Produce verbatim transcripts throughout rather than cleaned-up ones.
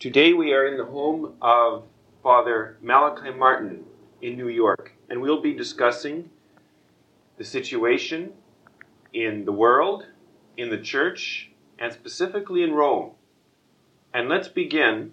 Today we are in the home of Father Malachi Martin in New York, and we'll be discussing the situation in the world, in the church, and specifically in Rome. And let's begin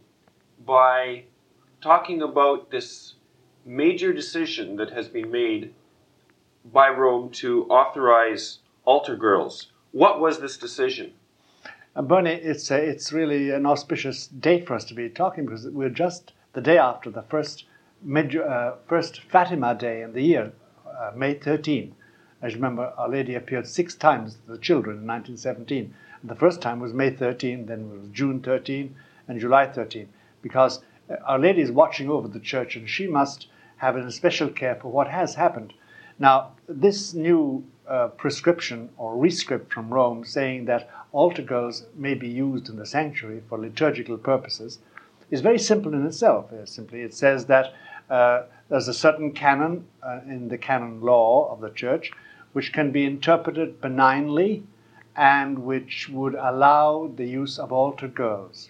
by talking about this major decision that has been made by Rome to authorize altar girls. What was this decision? Uh, Bernie, it's uh, it's really an auspicious date for us to be talking, because we're just the day after the first mid, uh, first Fatima Day in the year, uh, May thirteenth. As you remember, Our Lady appeared six times to the children in nineteen seventeen. And the first time was May thirteenth, then it was June thirteenth, and July thirteenth, because uh, Our Lady is watching over the church, and she must have a special care for what has happened. Now, this new uh, prescription or rescript from Rome saying that altar girls may be used in the sanctuary for liturgical purposes is very simple in itself. Uh, simply, it says that uh, there's a certain canon uh, in the canon law of the church which can be interpreted benignly and which would allow the use of altar girls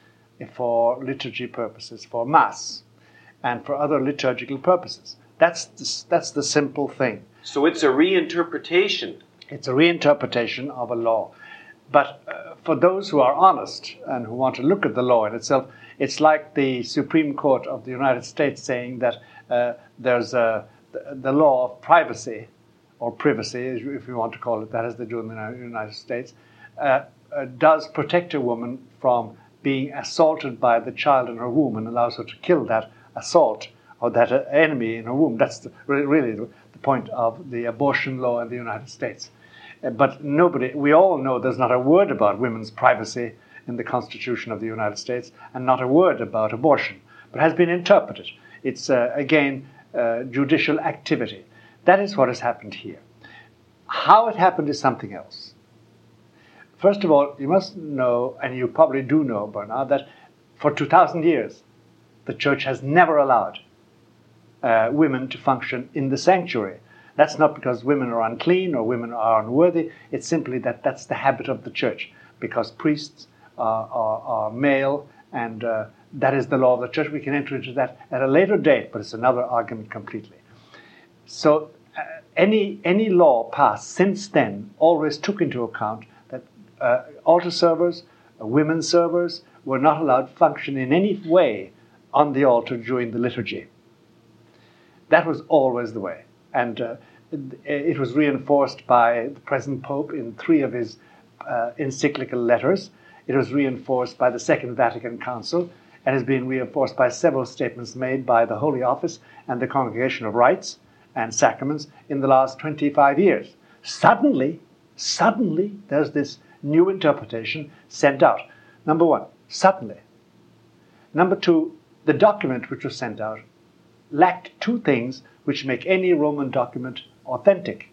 for liturgy purposes, for Mass, and for other liturgical purposes. That's the, that's the simple thing. So it's a reinterpretation. It's a reinterpretation of a law. But uh, for those who are honest and who want to look at the law in itself, it's like the Supreme Court of the United States saying that uh, there's a, the, the law of privacy, or privacy, if you want to call it that, as they do in the United States, uh, uh, does protect a woman from being assaulted by the child in her womb and allows her to kill that assault or that enemy in her womb. That's the, really the, the point of the abortion law in the United States. Uh, but nobody, we all know there's not a word about women's privacy in the Constitution of the United States, and not a word about abortion, but has been interpreted. It's, uh, again, uh, judicial activity. That is what has happened here. How it happened is something else. First of all, you must know, and you probably do know, Bernard, that for two thousand years, the Church has never allowed uh, women to function in the sanctuary. That's not because women are unclean or women are unworthy. It's simply that that's the habit of the Church, because priests are, are, are male, and uh, that is the law of the Church. We can enter into that at a later date, but it's another argument completely. So uh, any any law passed since then always took into account that uh, altar servers, uh, women servers, were not allowed to function in any way on the altar during the liturgy. That was always the way. And uh, it, it was reinforced by the present Pope in three of his uh, encyclical letters. It was reinforced by the Second Vatican Council, and has been reinforced by several statements made by the Holy Office and the Congregation of Rites and Sacraments in the last twenty-five years. Suddenly, suddenly, there's this new interpretation sent out. Number one, suddenly. Number two, the document which was sent out lacked two things which make any Roman document authentic.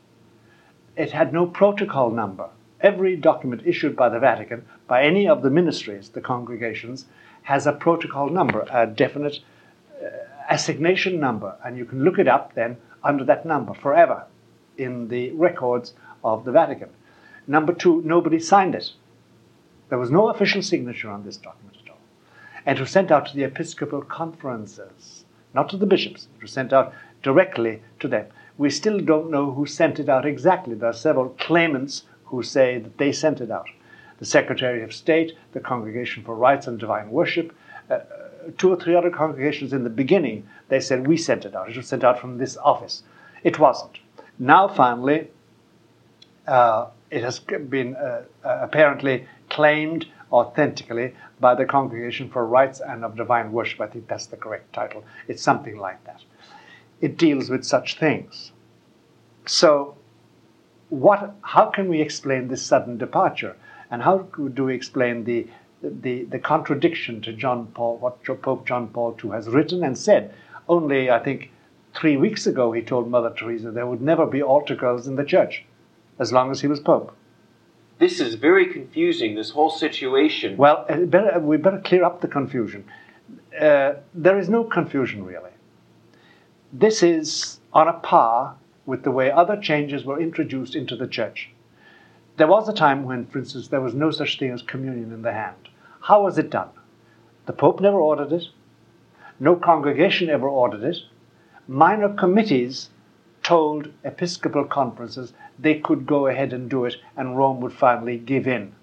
It had no protocol number. Every document issued by the Vatican, by any of the ministries, the congregations, has a protocol number, a definite uh, assignation number, and you can look it up then under that number forever in the records of the Vatican. Number two, nobody signed it. There was no official signature on this document at all. And it was sent out to the Episcopal conferences, not to the bishops. It was sent out directly to them. We still don't know who sent it out exactly. There are several claimants who say that they sent it out. The Secretary of State, the Congregation for Rites and Divine Worship, uh, two or three other congregations in the beginning, they said, we sent it out. It was sent out from this office. It wasn't. Now, finally, uh, it has been uh, uh, apparently claimed authentically by the Congregation for Rites and of Divine Worship. I think that's the correct title. It's something like that. It deals with such things. So, what? How can we explain this sudden departure? And how do we explain the, the, the contradiction to John Paul, what Pope John Paul the Second has written and said? Only, I think, three weeks ago he told Mother Teresa there would never be altar girls in the church as long as he was Pope. This is very confusing, this whole situation. Well, uh, better, we better clear up the confusion. Uh, there is no confusion, really. This is on a par with the way other changes were introduced into the church. There was a time when, for instance, there was no such thing as communion in the hand. How was it done? The Pope never ordered it. No congregation ever ordered it. Minor committees told episcopal conferences they could go ahead and do it, and Rome would finally give in.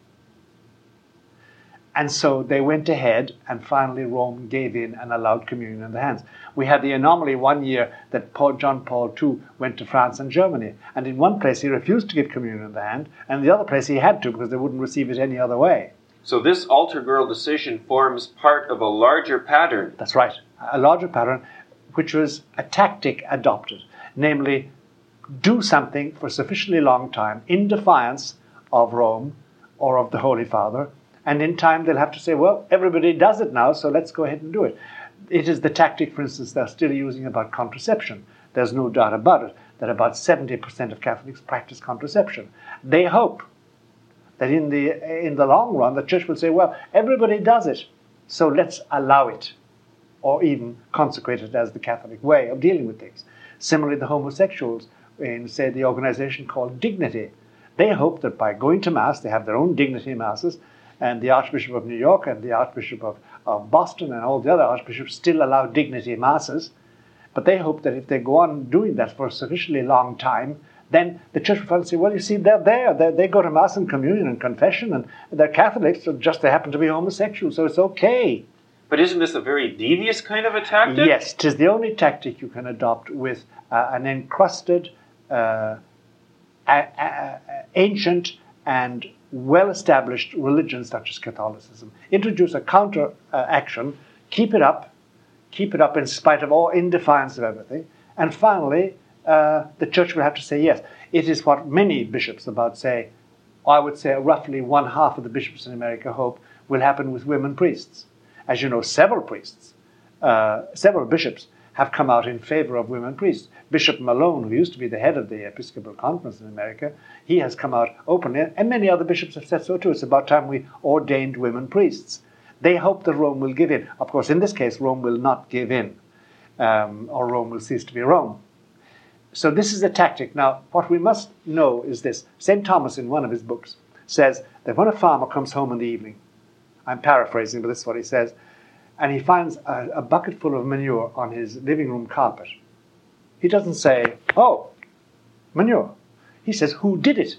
And so they went ahead, and finally Rome gave in and allowed communion in the hands. We had the anomaly one year that Paul, John Paul the Second went to France and Germany, and in one place he refused to give communion in the hand, and the other place he had to because they wouldn't receive it any other way. So this altar girl decision forms part of a larger pattern. That's right, a larger pattern, which was a tactic adopted, namely, do something for a sufficiently long time in defiance of Rome or of the Holy Father, and in time they'll have to say, well, everybody does it now, so let's go ahead and do it. It is the tactic, for instance, they're still using about contraception. There's no doubt about it, that about seventy percent of Catholics practice contraception. They hope that in the, in the long run, the Church will say, well, everybody does it, so let's allow it, or even consecrate it as the Catholic way of dealing with things. Similarly, the homosexuals in, say, the organization called Dignity, they hope that by going to Mass, they have their own Dignity Masses, and the Archbishop of New York and the Archbishop of, of Boston and all the other archbishops still allow Dignity Masses, but they hope that if they go on doing that for a sufficiently long time, then the Church will finally say, well, you see, they're there. They're, they go to Mass and communion and confession, and they're Catholics, so just they happen to be homosexual, so it's okay. But isn't this a very devious kind of a tactic? Yes, 'tis the only tactic you can adopt with uh, an encrusted, uh, a, a, a ancient and well-established religion such as Catholicism. Introduce a counter uh, action, keep it up, keep it up in spite of all, in defiance of everything, and finally, uh, the Church will have to say yes. It is what many bishops about say, I would say roughly one half of the bishops in America hope will happen with women priests. As you know, several priests, uh, several bishops have come out in favor of women priests. Bishop Malone, who used to be the head of the Episcopal Conference in America, he has come out openly, and many other bishops have said so too. It's about time we ordained women priests. They hope that Rome will give in. Of course, in this case, Rome will not give in, um, or Rome will cease to be Rome. So this is a tactic. Now, what we must know is this. Saint Thomas, in one of his books, says that when a farmer comes home in the evening, I'm paraphrasing, but this is what he says, and he finds a, a bucket full of manure on his living room carpet. He doesn't say, oh, manure. He says, who did it?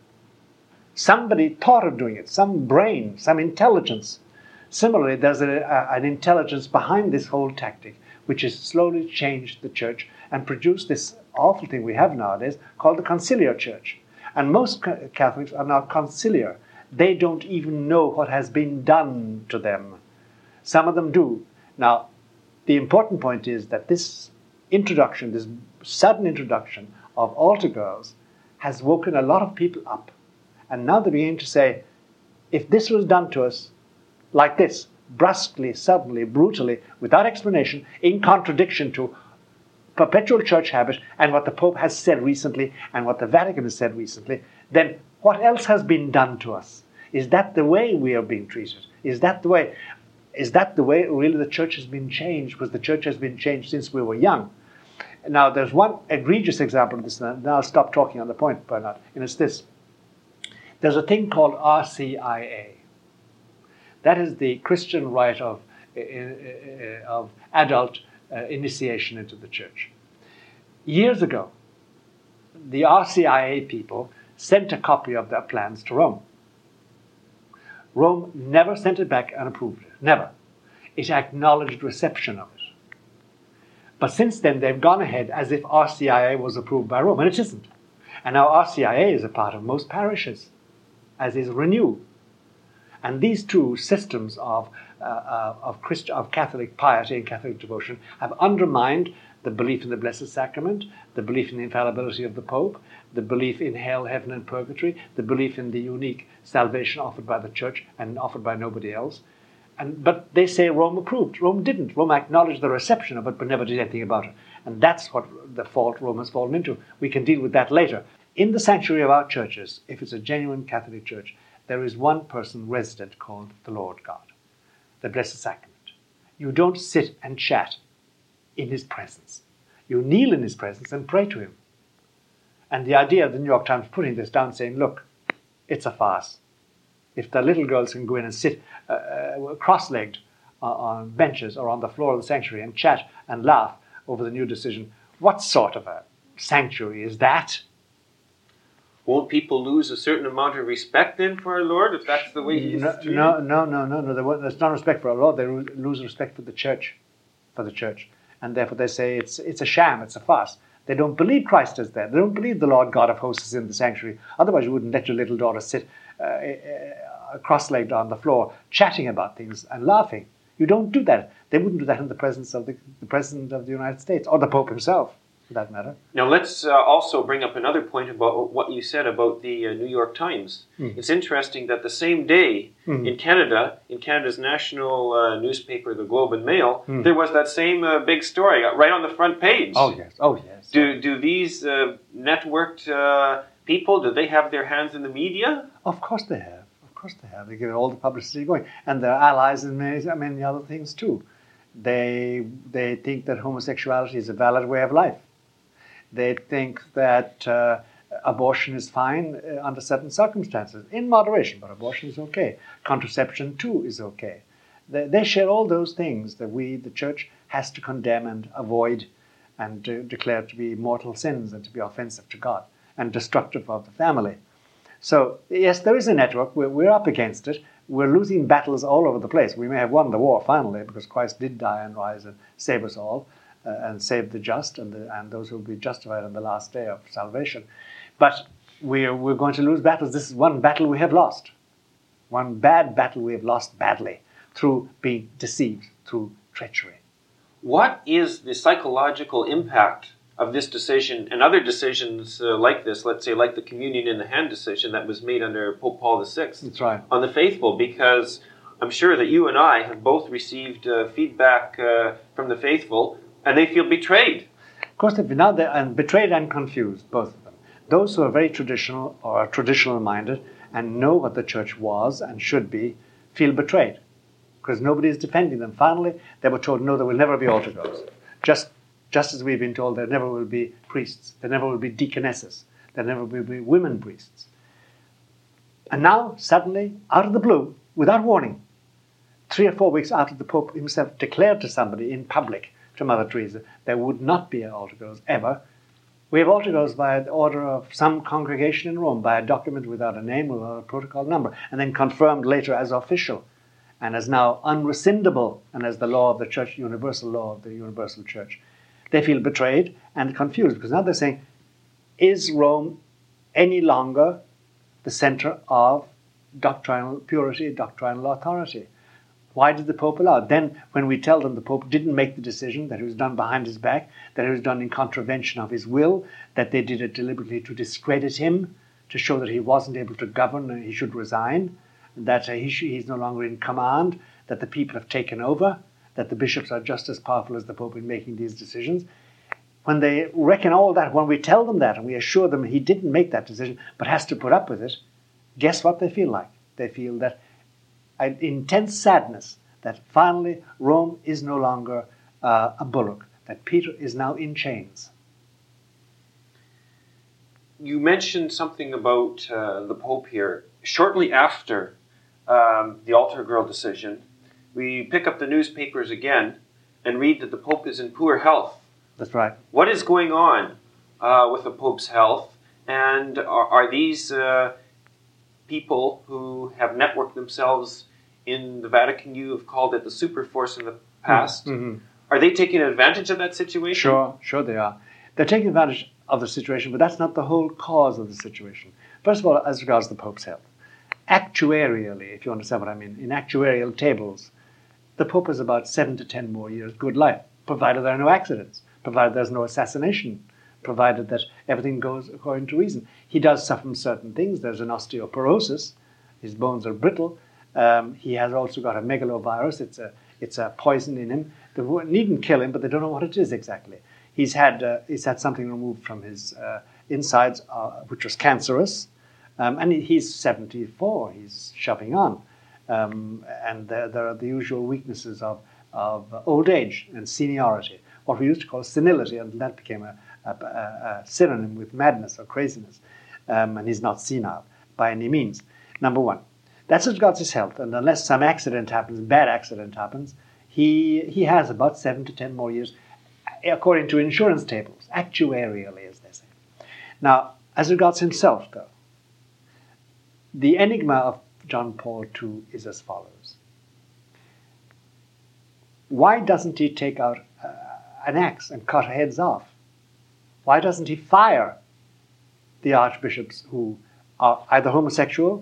Somebody thought of doing it, some brain, some intelligence. Similarly, there's a, a, an intelligence behind this whole tactic, which has slowly changed the Church and produced this awful thing we have nowadays called the conciliar Church. And most Catholics are now conciliar. They don't even know what has been done to them. Some of them do. Now, the important point is that this introduction, this sudden introduction of altar girls has woken a lot of people up. And now they're beginning to say, if this was done to us like this, brusquely, suddenly, brutally, without explanation, in contradiction to perpetual church habit and what the Pope has said recently and what the Vatican has said recently, then what else has been done to us? Is that the way we are being treated? Is that the way? Is that the way really the Church has been changed? Because the Church has been changed since we were young. Now, there's one egregious example of this, and now I'll stop talking on the point, Bernard, and it's this. There's a thing called R C I A. That is the Christian rite of, uh, uh, of adult uh, initiation into the Church. Years ago, the R C I A people sent a copy of their plans to Rome. Rome never sent it back and approved it. Never. It acknowledged reception of it. But since then, they've gone ahead as if R C I A was approved by Rome, and it isn't. And now R C I A is a part of most parishes, as is Renew. And these two systems of, uh, uh, of, Christ- of Catholic piety and Catholic devotion have undermined the belief in the Blessed Sacrament, the belief in the infallibility of the Pope, the belief in hell, heaven, and purgatory, the belief in the unique salvation offered by the Church and offered by nobody else. And, but they say Rome approved. Rome didn't. Rome acknowledged the reception of it, but never did anything about it. And that's what the fault Rome has fallen into. We can deal with that later. In the sanctuary of our churches, if it's a genuine Catholic church, there is one person resident called the Lord God, the Blessed Sacrament. You don't sit and chat in his presence. You kneel in his presence and pray to him. And the idea of the New York Times putting this down, saying, look, it's a farce. If the little girls can go in and sit uh, uh, cross-legged uh, on benches or on the floor of the sanctuary and chat and laugh over the new decision. What sort of a sanctuary is that? Won't people lose a certain amount of respect then for our Lord if that's the way He's no, treated? No, no, no, no, no. They won't- There's not respect for our Lord. They lose respect for the church, for the church, and therefore they say it's it's a sham, it's a farce. They don't believe Christ is there. They don't believe the Lord God of hosts is in the sanctuary. Otherwise, you wouldn't let your little daughter sit uh, uh, cross-legged on the floor, chatting about things and laughing. You don't do that. They wouldn't do that in the presence of the, the President of the United States or the Pope himself, for that matter. Now let's uh, also bring up another point about what you said about the uh, New York Times. Mm. It's interesting that the same day mm. in Canada, in Canada's national uh, newspaper, the Globe and Mail, mm. there was that same uh, big story right on the front page. Oh yes, oh yes. Do do these uh, networked uh, people, do they have their hands in the media? Of course they have. Of course they have. They get all the publicity going, and they're allies in many, many other things too. They they think that homosexuality is a valid way of life. They think that uh, abortion is fine uh, under certain circumstances, in moderation, but abortion is okay. Contraception too is okay. They, they share all those things that we, the church, has to condemn and avoid and uh, declare to be mortal sins and to be offensive to God and destructive of the family. So, yes, there is a network. We're, we're up against it. We're losing battles all over the place. We may have won the war finally because Christ did die and rise and save us all uh, and save the just and, the, and those who will be justified on the last day of salvation. But we're, we're going to lose battles. This is one battle we have lost. One bad battle we have lost badly through being deceived, through treachery. What is the psychological impact of this decision and other decisions uh, like this, let's say like the communion in the hand decision that was made under Pope Paul the Sixth, That's right. on the faithful? Because I'm sure that you and I have both received uh, feedback uh, from the faithful, and they feel betrayed. Of course, they've been out there and betrayed and confused, both of them. Those who are very traditional or are traditional-minded and know what the church was and should be feel betrayed because nobody is defending them. Finally, they were told, no, there will never be altar girls. Just Just as we've been told, there never will be priests, there never will be deaconesses, there never will be women priests. And now, suddenly, out of the blue, without warning, three or four weeks after the Pope himself declared to somebody in public, to Mother Teresa, there would not be altar girls ever, we have altar girls by the order of some congregation in Rome, by a document without a name, without a protocol number, and then confirmed later as official, and as now unrescindable, and as the law of the Church, universal law of the universal Church. They feel betrayed and confused because now they're saying, is Rome any longer the center of doctrinal purity, doctrinal authority? Why did the Pope allow it? Then when we tell them the Pope didn't make the decision, that it was done behind his back, that it was done in contravention of his will, that they did it deliberately to discredit him, to show that he wasn't able to govern and he should resign, that uh, he sh- he's no longer in command, that the people have taken over, that the bishops are just as powerful as the Pope in making these decisions. When they reckon all that, when we tell them that and we assure them he didn't make that decision but has to put up with it, guess what they feel like? They feel that an intense sadness that finally Rome is no longer uh, a bullock, that Peter is now in chains. You mentioned something about uh, the Pope here. Shortly after um, the altar girl decision, we pick up the newspapers again and read that the Pope is in poor health. That's right. What is going on uh, with the Pope's health? And are, are these uh, people who have networked themselves in the Vatican, you have called it the super force in the past, mm-hmm. are they taking advantage of that situation? Sure, sure they are. They're taking advantage of the situation, but that's not the whole cause of the situation. First of all, as regards the Pope's health, actuarially, if you understand what I mean, in actuarial tables, the Pope has about seven to ten more years good life, provided there are no accidents, provided there's no assassination, provided that everything goes according to reason. He does suffer from certain things. There's an osteoporosis. His bones are brittle. Um, he has also got a megalovirus. It's a it's a poison in him. They needn't kill him, but they don't know what it is exactly. He's had uh, he's had something removed from his uh, insides, uh, which was cancerous, um, and he's seventy-four. He's shoving on, um, and there, there are the usual weaknesses of of old age and seniority, what we used to call senility, and that became a, a, a, a synonym with madness or craziness. Um, and he's not senile by any means. Number one. That's as regards his health, and unless some accident happens, bad accident happens, He, he has about seven to ten more years, according to insurance tables, actuarially, as they say. Now, as regards himself, though, the enigma of John Paul the Second is as follows. Why doesn't he take out uh, an axe and cut heads off? Why doesn't he fire the archbishops who are either homosexual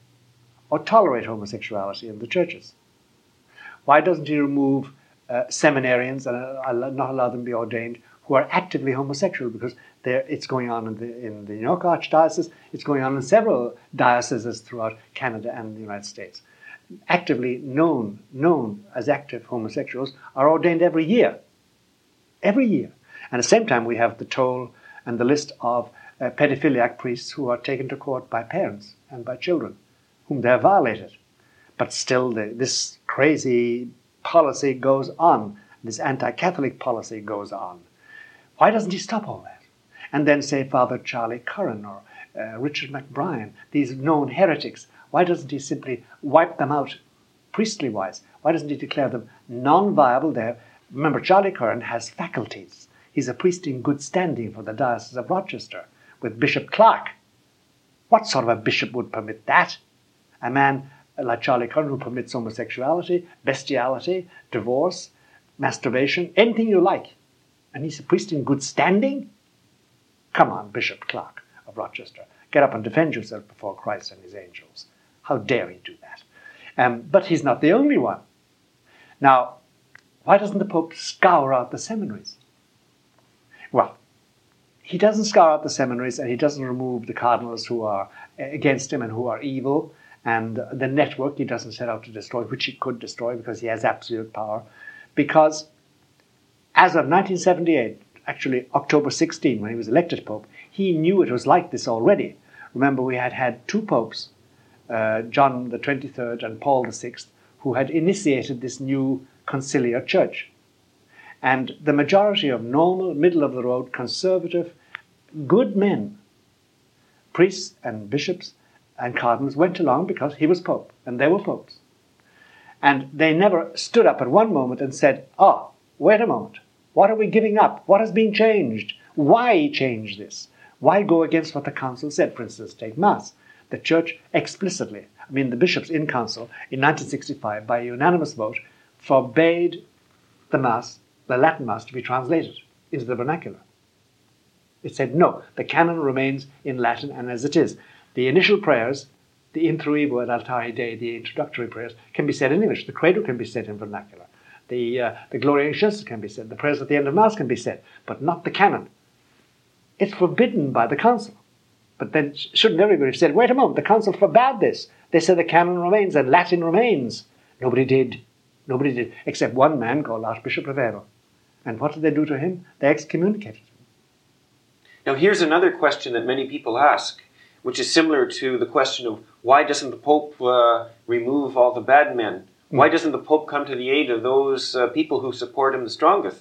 or tolerate homosexuality in the churches? Why doesn't he remove uh, seminarians and uh, not allow them to be ordained who are actively homosexual? Because it's going on in the, in the New York Archdiocese, it's going on in several dioceses throughout Canada and the United States. Actively known, known as active homosexuals are ordained every year. Every year. And at the same time, we have the toll and the list of uh, pedophiliac priests who are taken to court by parents and by children, whom they have violated. But still, the, this crazy policy goes on. This anti-Catholic policy goes on. Why doesn't he stop all that? And then say Father Charlie Curran or uh, Richard McBrien, these known heretics, why doesn't he simply wipe them out priestly-wise? Why doesn't he declare them non-viable there? Remember, Charlie Curran has faculties. He's a priest in good standing for the Diocese of Rochester with Bishop Clark. What sort of a bishop would permit that? A man like Charlie Curran who permits homosexuality, bestiality, divorce, masturbation, anything you like. And he's a priest in good standing? Come on, Bishop Clark of Rochester. Get up and defend yourself before Christ and his angels. How dare he do that? Um, but he's not the only one. Now, why doesn't the Pope scour out the seminaries? Well, he doesn't scour out the seminaries and he doesn't remove the cardinals who are against him and who are evil, and the network he doesn't set out to destroy, which he could destroy because he has absolute power. Because as of nineteen seventy-eight, actually October sixteenth, when he was elected Pope, he knew it was like this already. Remember, we had had two popes, uh, John the twenty-third and Paul the sixth, who had initiated this new conciliar church. And the majority of normal, middle-of-the-road, conservative, good men, priests and bishops and cardinals, went along because he was Pope, and they were popes. And they never stood up at one moment and said, oh, wait a moment, what are we giving up? What has been changed? Why change this? Why go against what the council said? For instance, take Mass. The Church explicitly, I mean the bishops in council in nineteen sixty-five, by unanimous vote, forbade the Mass, the Latin Mass, to be translated into the vernacular. It said, no, the canon remains in Latin and as it is. The initial prayers, the Intruibo et Altare Dei, the introductory prayers, can be said in English. The Credo can be said in vernacular. The, uh, the Gloria in Excelsis can be said. The prayers at the end of Mass can be said, but not the canon. It's forbidden by the council. But then shouldn't everybody have said, wait a moment, the council forbade this. They said the canon remains and Latin remains. Nobody did. Nobody did, except one man called Archbishop Rivero. And what did they do to him? They excommunicated him. Now here's another question that many people ask, which is similar to the question of why doesn't the Pope uh, remove all the bad men? Why doesn't the Pope come to the aid of those uh, people who support him the strongest?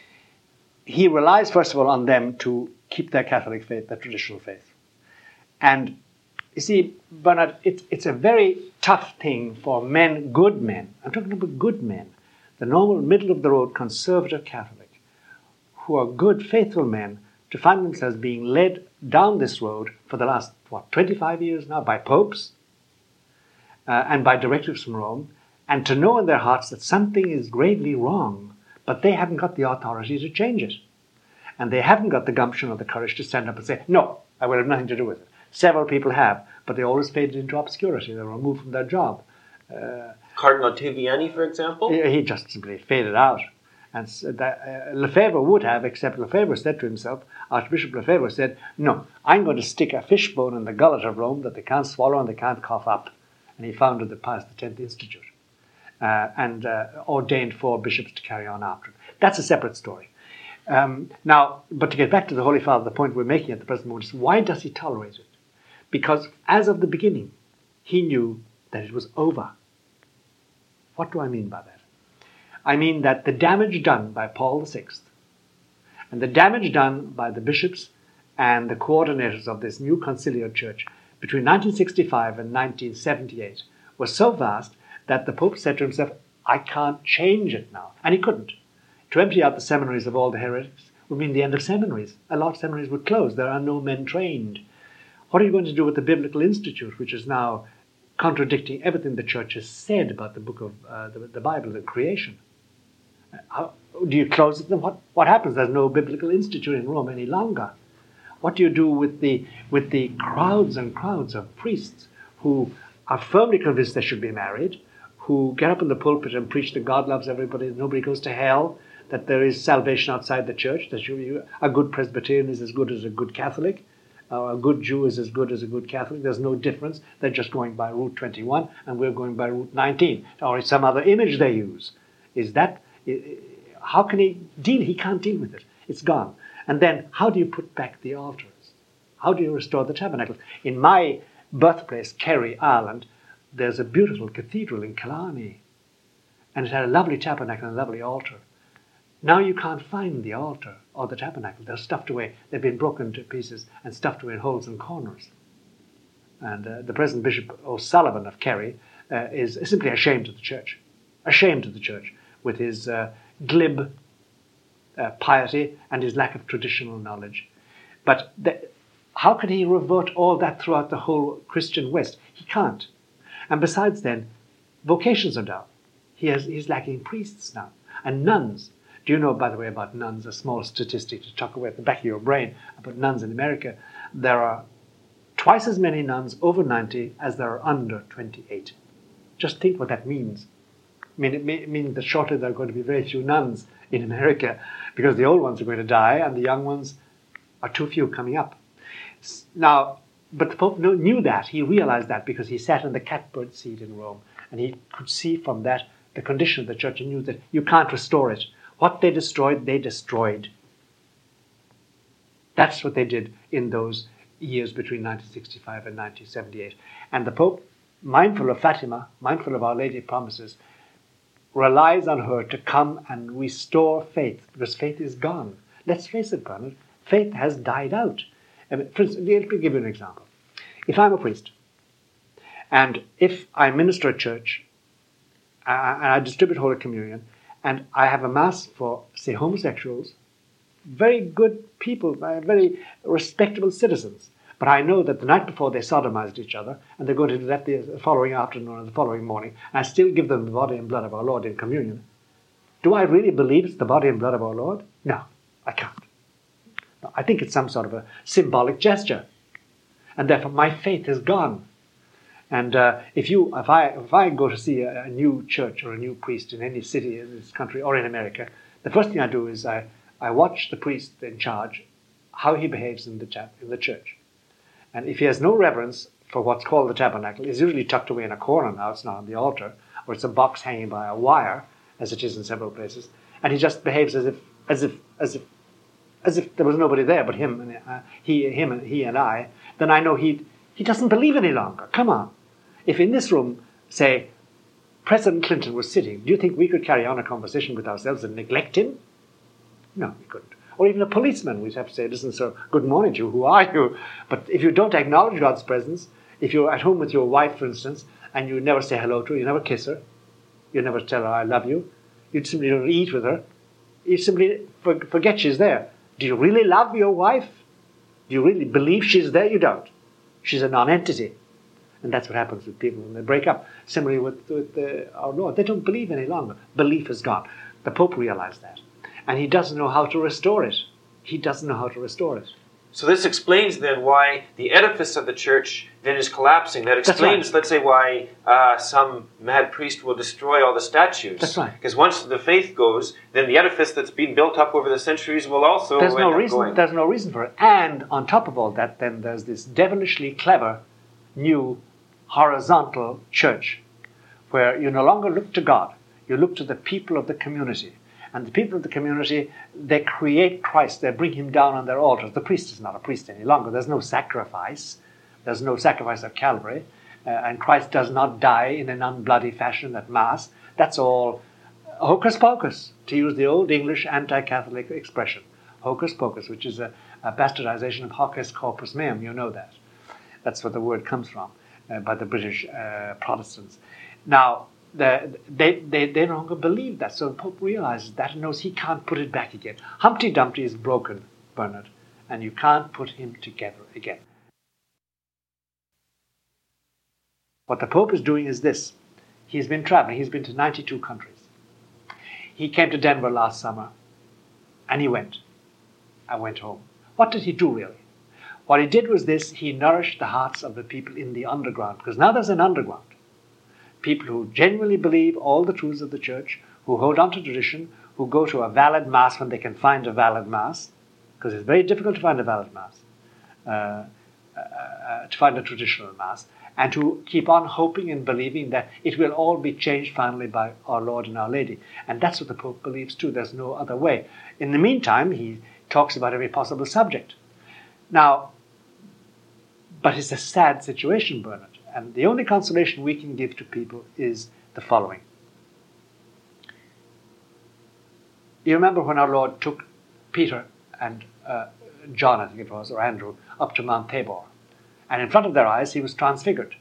He relies, first of all, on them to keep their Catholic faith, their traditional faith. And you see, Bernard, it, it's a very tough thing for men, good men, I'm talking about good men, the normal middle-of-the-road conservative Catholic, who are good, faithful men, to find themselves being led down this road for the last, what, twenty-five years now, by popes uh, and by directives from Rome, and to know in their hearts that something is gravely wrong, but they haven't got the authority to change it. And they haven't got the gumption or the courage to stand up and say, no, I will have nothing to do with it. Several people have, but they always faded into obscurity. They were removed from their job. Uh, Cardinal Ottaviani, for example? He just simply faded out. And that, uh, Lefebvre would have, except Lefebvre said to himself, Archbishop Lefebvre said, no, I'm going to stick a fishbone in the gullet of Rome that they can't swallow and they can't cough up. And he founded the Pius the tenth Institute uh, and uh, ordained four bishops to carry on after him. That's a separate story. Um, now, but to get back to the Holy Father, the point we're making at the present moment is, why does he tolerate it? Because as of the beginning, he knew that it was over. What do I mean by that? I mean that the damage done by Paul the sixth and the damage done by the bishops and the coordinators of this new conciliar church between nineteen sixty-five and nineteen seventy-eight was so vast that the Pope said to himself, I can't change it now. And he couldn't. To empty out the seminaries of all the heretics would mean the end of seminaries. A lot of seminaries would close. There are no men trained. What are you going to do with the Biblical Institute, which is now contradicting everything the church has said about the book of uh, the, the Bible, the creation? How, do you close it? What, what happens? There's no Biblical Institute in Rome any longer. What do you do with the, with the crowds and crowds of priests who are firmly convinced they should be married, who get up in the pulpit and preach that God loves everybody, that nobody goes to hell, that there is salvation outside the church, that you, a good Presbyterian is as good as a good Catholic, or a good Jew is as good as a good Catholic. There's no difference. They're just going by Route twenty-one, and we're going by Route nineteen, or some other image they use. Is that, how can he deal? He can't deal with it. It's gone. And then, how do you put back the altars? How do you restore the tabernacle? In my birthplace, Kerry, Ireland, there's a beautiful cathedral in Killarney, and it had a lovely tabernacle and a lovely altar. Now you can't find the altar or the tabernacle. They're stuffed away. They've been broken to pieces and stuffed away in holes and corners. And uh, the present Bishop O'Sullivan of Kerry uh, is simply ashamed of the church. Ashamed of the church with his uh, glib uh, piety and his lack of traditional knowledge. But the, how can he revert all that throughout the whole Christian West? He can't. And besides then, vocations are down. He has, he's lacking priests now. And nuns. Do you know, by the way, about nuns, a small statistic to tuck away at the back of your brain about nuns in America? There are twice as many nuns over ninety as there are under twenty-eight. Just think what that means. I mean, it may, means that shortly there are going to be very few nuns in America because the old ones are going to die and the young ones are too few coming up. Now, but the Pope knew that. He realized that because he sat in the catbird seat in Rome and he could see from that the condition of the church and knew that you can't restore it. What they destroyed, they destroyed. That's what they did in those years between nineteen sixty-five and nineteen seventy-eight. And the Pope, mindful of Fatima, mindful of Our Lady promises, relies on her to come and restore faith, because faith is gone. Let's face it, Bernard, faith has died out. I mean, for instance, let me give you an example. If I'm a priest, and if I minister at church, uh, and I distribute Holy Communion, and I have a mass for, say, homosexuals, very good people, very respectable citizens, but I know that the night before they sodomized each other, and they're going to do that the following afternoon or the following morning, and I still give them the body and blood of our Lord in communion. Do I really believe it's the body and blood of our Lord? No, I can't. No, I think it's some sort of a symbolic gesture, and therefore my faith is gone. And uh, if you, if I, if I go to see a, a new church or a new priest in any city in this country or in America, the first thing I do is I, I watch the priest in charge, how he behaves in the chap, in the church. And if he has no reverence for what's called the tabernacle, it's usually tucked away in a corner now, it's not on the altar, or it's a box hanging by a wire, as it is in several places, and he just behaves as if, as if, as if, as if there was nobody there but him and uh, he, him and he and I, then I know he, he doesn't believe any longer. Come on. If in this room, say, President Clinton was sitting, do you think we could carry on a conversation with ourselves and neglect him? No, we couldn't. Or even a policeman, we'd have to say, listen, sir, good morning to you, who are you? But if you don't acknowledge God's presence, if you're at home with your wife, for instance, and you never say hello to her, you never kiss her, you never tell her, I love you, you simply don't eat with her, you simply forget she's there. Do you really love your wife? Do you really believe she's there? You don't. She's a non-entity. And that's what happens with people when they break up. Similarly with, with uh, our Lord. They don't believe any longer. Belief is gone. The Pope realized that. And he doesn't know how to restore it. He doesn't know how to restore it. So this explains then why the edifice of the church then is collapsing. That explains, right. Let's say, why uh, some mad priest will destroy all the statues. That's right. Because once the faith goes, then the edifice that's been built up over the centuries will also there's no end reason, up going. There's no reason for it. And on top of all that, then there's this devilishly clever new horizontal church where you no longer look to God, you look to the people of the community. And the people of the community, they create Christ, they bring him down on their altars. The priest is not a priest any longer. There's no sacrifice. There's no sacrifice of Calvary. Uh, and Christ does not die in an unbloody fashion at Mass. That's all hocus pocus, to use the old English anti-Catholic expression. Hocus pocus, which is a, a bastardization of hoc corpus meum, you know that. That's where the word comes from. Uh, by the British uh, Protestants. Now, the, they, they, they no longer believe that. So the Pope realizes that and knows he can't put it back again. Humpty Dumpty is broken, Bernard, and you can't put him together again. What the Pope is doing is this. He's been traveling. He's been to ninety-two countries. He came to Denver last summer, and he went. I went home. What did he do, really? What he did was this. He nourished the hearts of the people in the underground, because now there's an underground. People who genuinely believe all the truths of the Church, who hold on to tradition, who go to a valid Mass when they can find a valid Mass, because it's very difficult to find a valid Mass, uh, uh, to find a traditional Mass, and to keep on hoping and believing that it will all be changed finally by our Lord and Our Lady. And that's what the Pope believes too. There's no other way. In the meantime, he talks about every possible subject. Now, but it's a sad situation, Bernard. And the only consolation we can give to people is the following. You remember when our Lord took Peter and uh, John, I think it was, or Andrew, up to Mount Tabor. And in front of their eyes, he was transfigured.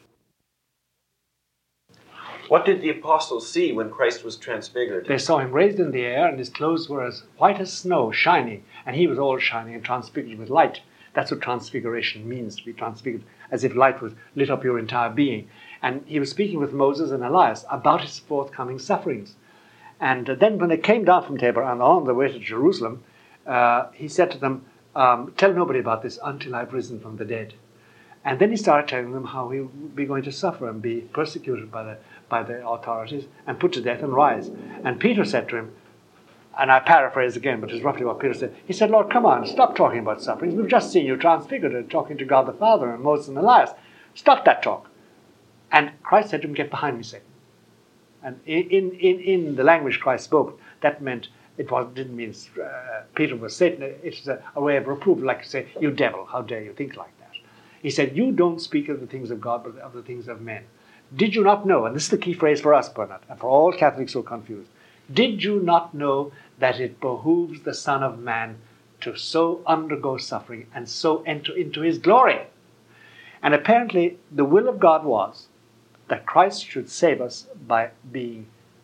What did the apostles see when Christ was transfigured? They saw him raised in the air, and his clothes were as white as snow, shining, and he was all shining and transfigured with light. That's what transfiguration means, to be transfigured, as if light was lit up your entire being. And he was speaking with Moses and Elias about his forthcoming sufferings. And then when they came down from Tabor and on the way to Jerusalem, uh, he said to them, um, tell nobody about this until I've risen from the dead. And then he started telling them how he would be going to suffer and be persecuted by the, by the authorities and put to death and rise. And Peter said to him, and I paraphrase again, but it's roughly what Peter said. He said, Lord, come on, stop talking about sufferings. We've just seen you transfigured and talking to God the Father and Moses and Elias. Stop that talk. And Christ said to him, get behind me, Satan. And in, in, in the language Christ spoke, that meant, it was, didn't mean uh, Peter was Satan. It's a, a way of reproof, like to say, you devil, how dare you think like that. He said, you don't speak of the things of God, but of the things of men. Did you not know, and this is the key phrase for us, Bernard, and for all Catholics who are confused, did you not know that it behooves the Son of Man to so undergo suffering and so enter into his glory? And apparently the will of God was that Christ should save us by being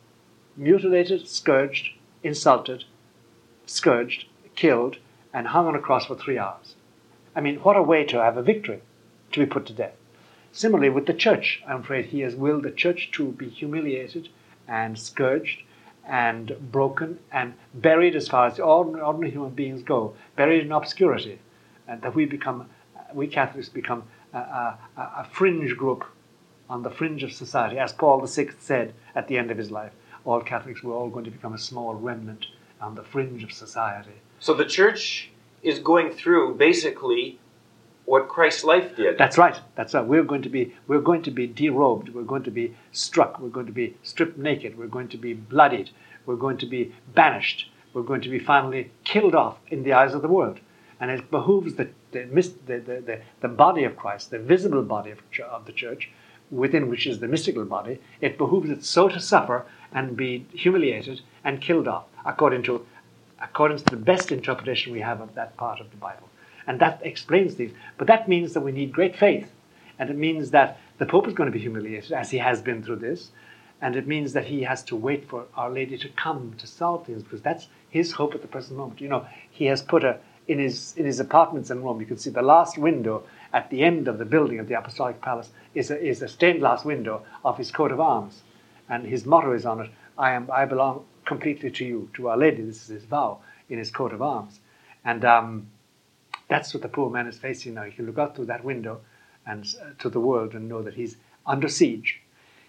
mutilated, scourged, insulted, scourged, killed, and hung on a cross for three hours. I mean, what a way to have a victory, to be put to death. Similarly with the Church, I'm afraid he has willed the Church to be humiliated and scourged and broken and buried as far as the ordinary, ordinary human beings go, buried in obscurity, and that we become, we Catholics become a, a, a fringe group on the fringe of society. As Paul the Sixth said at the end of his life, all Catholics were all going to become a small remnant on the fringe of society. So the Church is going through basically what Christ's life did. That's right. That's right. We're going to be we're going to be derobed. We're going to be struck. We're going to be stripped naked. We're going to be bloodied. We're going to be banished. We're going to be finally killed off in the eyes of the world. And it behooves the the the, the, the body of Christ, the visible body of, of the Church, within which is the mystical body. It behooves it so to suffer and be humiliated and killed off, according to according to the best interpretation we have of that part of the Bible. And that explains these. But that means that we need great faith. And it means that the Pope is going to be humiliated, as he has been through this. And it means that he has to wait for Our Lady to come to solve things, because that's his hope at the present moment. You know, he has put a, in his in his apartments in Rome, you can see the last window at the end of the building of the Apostolic Palace is a, is a stained glass window of his coat of arms. And his motto is on it, I am I belong completely to you, to Our Lady. This is his vow in his coat of arms. And um, that's what the poor man is facing now. He can look out through that window and uh, to the world and know that he's under siege.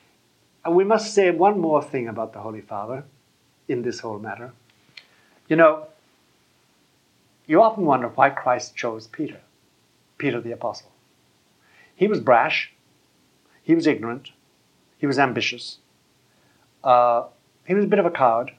And we must say one more thing about the Holy Father in this whole matter. You know, you often wonder why Christ chose Peter, Peter the Apostle. He was brash. He was ignorant. He was ambitious. Uh, he was a bit of a coward,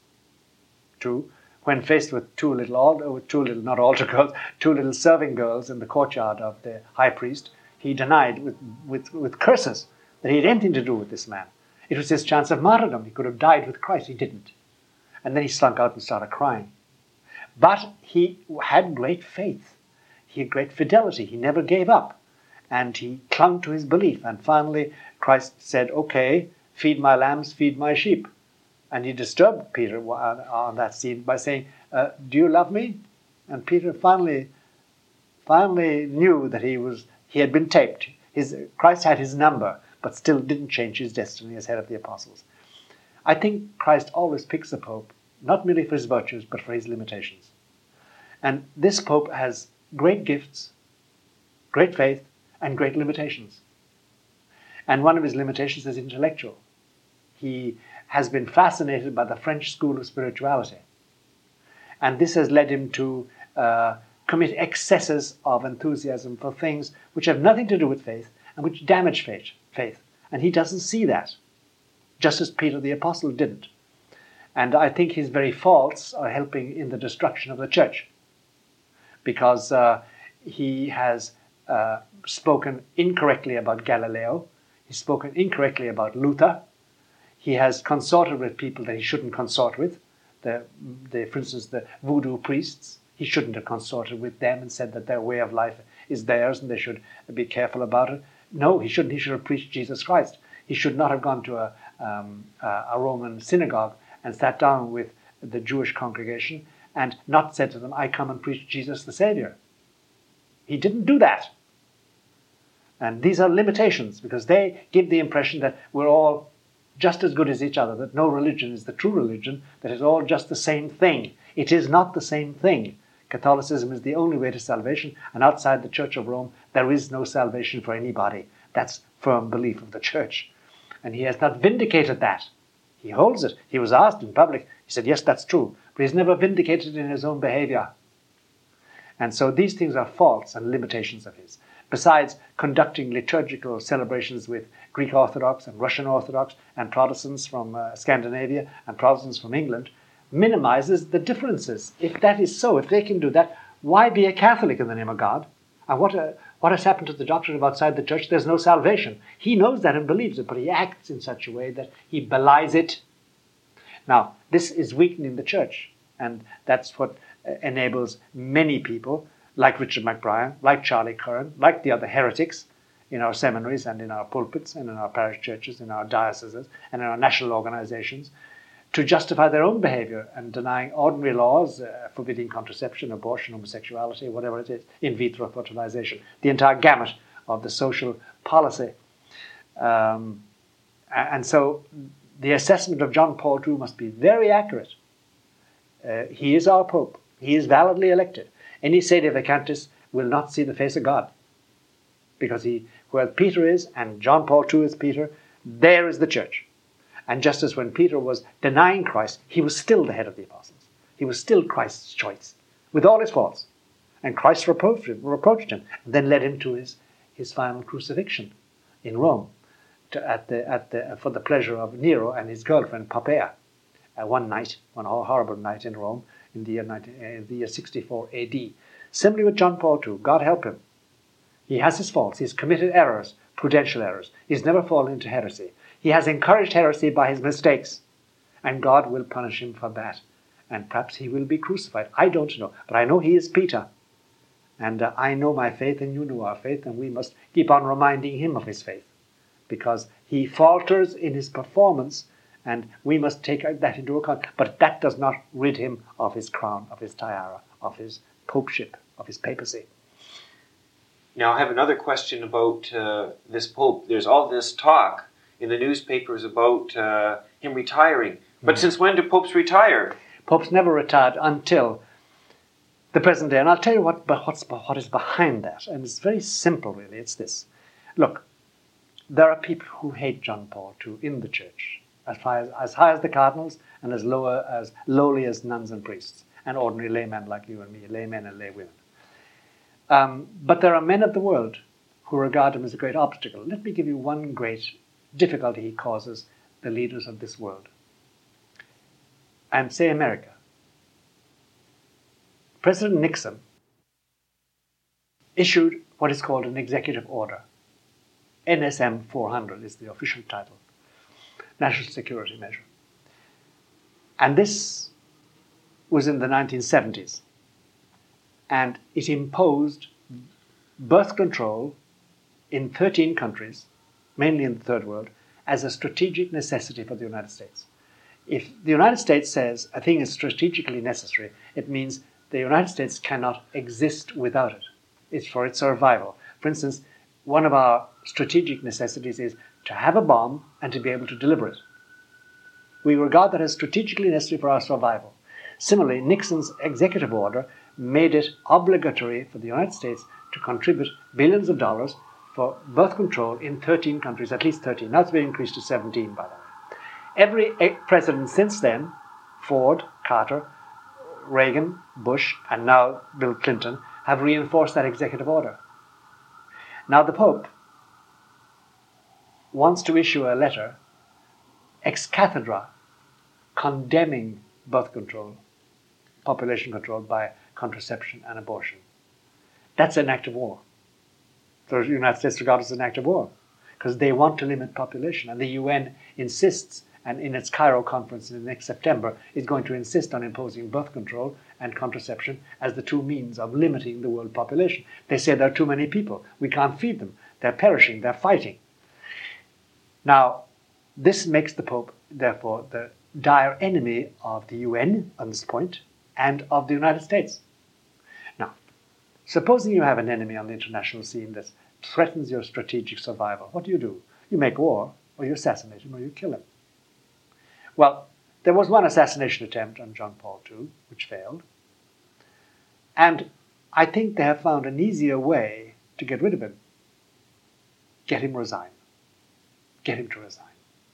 too, when faced with two little, altar, two little, not altar girls, two little serving girls in the courtyard of the high priest. He denied with, with, with curses that he had anything to do with this man. It was his chance of martyrdom. He could have died with Christ. He didn't. And then he slunk out and started crying. But he had great faith. He had great fidelity. He never gave up. And he clung to his belief. And finally, Christ said, okay, feed my lambs, feed my sheep. And he disturbed Peter on that scene by saying, uh, do you love me? And Peter finally finally knew that he was he had been taped. His, Christ had his number, but still didn't change his destiny as head of the apostles. I think Christ always picks a pope, not merely for his virtues, but for his limitations. And this pope has great gifts, great faith, and great limitations. And one of his limitations is intellectual. He has been fascinated by the French school of spirituality. And this has led him to uh, commit excesses of enthusiasm for things which have nothing to do with faith and which damage faith. faith. And he doesn't see that, just as Peter the Apostle didn't. And I think his very faults are helping in the destruction of the church, because uh, he has uh, spoken incorrectly about Galileo, he's spoken incorrectly about Luther, he has consorted with people that he shouldn't consort with, the, the, for instance, the voodoo priests. He shouldn't have consorted with them and said that their way of life is theirs and they should be careful about it. No, he shouldn't. He should have preached Jesus Christ. He should not have gone to a, um, a Roman synagogue and sat down with the Jewish congregation and not said to them, I come and preach Jesus the Savior. He didn't do that. And these are limitations, because they give the impression that we're all just as good as each other, that no religion is the true religion, that it's all just the same thing. It is not the same thing. Catholicism is the only way to salvation, and outside the Church of Rome, there is no salvation for anybody. That's firm belief of the Church. And he has not vindicated that. He holds it. He was asked in public. He said, yes, that's true. But he's never vindicated it in his own behavior. And so these things are faults and limitations of his. Besides conducting liturgical celebrations with Greek Orthodox and Russian Orthodox and Protestants from uh, Scandinavia and Protestants from England, minimizes the differences. If that is so, if they can do that, why be a Catholic in the name of God? And what, uh, what has happened to the doctrine of outside the church? There's no salvation. He knows that and believes it, but he acts in such a way that he belies it. Now, this is weakening the church, and that's what uh, enables many people, like Richard McBrien, like Charlie Curran, like the other heretics in our seminaries and in our pulpits and in our parish churches, in our dioceses and in our national organizations, to justify their own behavior and denying ordinary laws, uh, forbidding contraception, abortion, homosexuality, whatever it is, in vitro fertilization, the entire gamut of the social policy. Um, and so the assessment of John Paul the Second must be very accurate. Uh, he is our Pope. He is validly elected. Any sedevacantis will not see the face of God, because he, where Peter is and John Paul the Second is Peter, there is the church. And just as when Peter was denying Christ, he was still the head of the apostles. He was still Christ's choice, with all his faults. And Christ reproached him, reproached him and then led him to his, his final crucifixion in Rome to, at the, at the, for the pleasure of Nero and his girlfriend Poppaea. Uh, one night, one horrible night in Rome in the year, nineteen, uh, the year sixty-four A D. Similarly with John Paul the Second, God help him. He has his faults. He's committed errors, prudential errors. He's never fallen into heresy. He has encouraged heresy by his mistakes, and God will punish him for that. And perhaps he will be crucified. I don't know, but I know he is Peter. And uh, I know my faith, and you know our faith, and we must keep on reminding him of his faith, because he falters in his performance, and we must take that into account. But that does not rid him of his crown, of his tiara, of his popeship, of his papacy. Now I have another question about uh, this Pope. There's all this talk in the newspapers about uh, him retiring. But mm. since when do popes retire? Popes never retired until the present day. And I'll tell you what, what's, what is behind that. And it's very simple, really. It's this. Look, there are people who hate John Paul the Second in the church, as high as, as high as the cardinals and as, lower, as lowly as nuns and priests, and ordinary laymen like you and me, laymen and laywomen. Um, but there are men of the world who regard him as a great obstacle. Let me give you one great difficulty he causes the leaders of this world. And say America. President Nixon issued what is called an executive order. N S M four hundred is the official title. National Security Measure. And this was in the nineteen seventies. And it imposed birth control in thirteen countries, mainly in the third world, as a strategic necessity for the United States. If the United States says a thing is strategically necessary, it means the United States cannot exist without it. It's for its survival. For instance, one of our strategic necessities is to have a bomb and to be able to deliver it. We regard that as strategically necessary for our survival. Similarly, Nixon's executive order made it obligatory for the United States to contribute billions of dollars for birth control in thirteen countries, at least thirteen. Now it's been increased to seventeen, by the way. Every president since then, Ford, Carter, Reagan, Bush, and now Bill Clinton, have reinforced that executive order. Now the Pope wants to issue a letter ex cathedra condemning birth control, population control by contraception and abortion. That's an act of war. The United States regards it as an act of war because they want to limit population, and the U N insists, and in its Cairo conference in the next September, is going to insist on imposing birth control and contraception as the two means of limiting the world population. They say there are too many people. We can't feed them. They're perishing. They're fighting. Now, this makes the Pope, therefore, the dire enemy of the U N on this point and of the United States. Now, supposing you have an enemy on the international scene that threatens your strategic survival, what do you do? You make war, or you assassinate him, or you kill him. Well, there was one assassination attempt on John Paul the Second, which failed. And I think they have found an easier way to get rid of him. Get him resign. Get him to resign.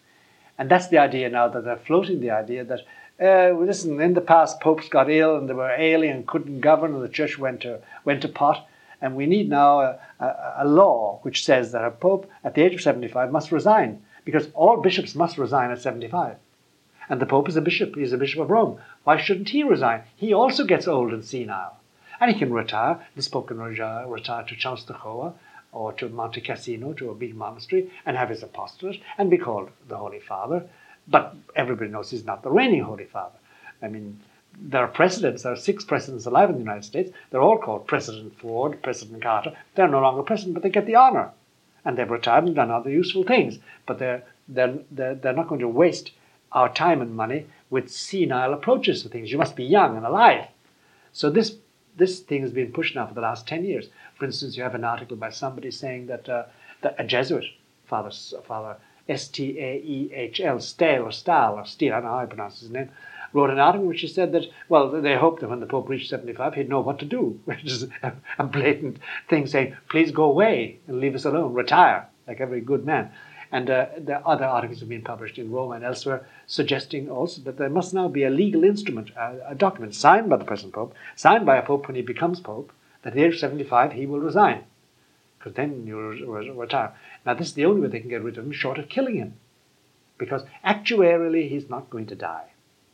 And that's the idea now, that they're floating the idea that, uh, well, listen, in the past, popes got ill and they were ailing and couldn't govern, and the church went to, went to pot. And we need now a, a, a law which says that a pope at the age of seventy-five must resign, because all bishops must resign at seventy-five. And the Pope is a bishop. He's a bishop of Rome. Why shouldn't he resign? He also gets old and senile. And he can retire. This Pope can retire, retire to Częstochowa or to Monte Cassino, to a big monastery, and have his apostolate and be called the Holy Father. But everybody knows he's not the reigning Holy Father. I mean, there are presidents. There are six presidents alive in the United States. They're all called President Ford, President Carter. They're no longer president, but they get the honor. And they've retired and done other useful things. But they're, they're, they're, they're not going to waste our time and money with senile approaches to things. You must be young and alive. So this this thing has been pushed now for the last ten years. For instance, you have an article by somebody saying that, uh, that a Jesuit, Father, Father S T A E H L, Stahl or Stahl or Steele, I don't know how I pronounce his name, wrote an article in which he said that, well, they hoped that when the Pope reached seventy-five, he'd know what to do, which is a, a blatant thing saying, please go away and leave us alone, retire, like every good man. And uh, the other articles have been published in Rome and elsewhere, suggesting also that there must now be a legal instrument, a, a document signed by the present Pope, signed by a Pope when he becomes Pope, that at the age of seventy-five he will resign, because then you re- re- retire. Now this is the only way they can get rid of him, short of killing him, because actuarially he's not going to die.